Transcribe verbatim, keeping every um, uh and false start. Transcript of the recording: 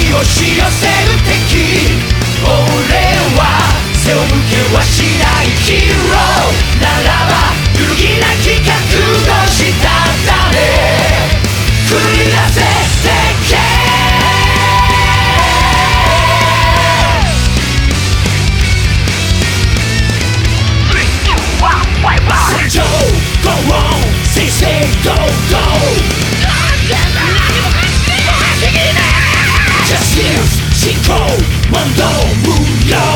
押し寄せる敵、俺は背を向けはしないヒーローならば、揺るぎなき覚悟したため繰り出せてけ。戦場 Go on Say say go go Justice 進行問答無用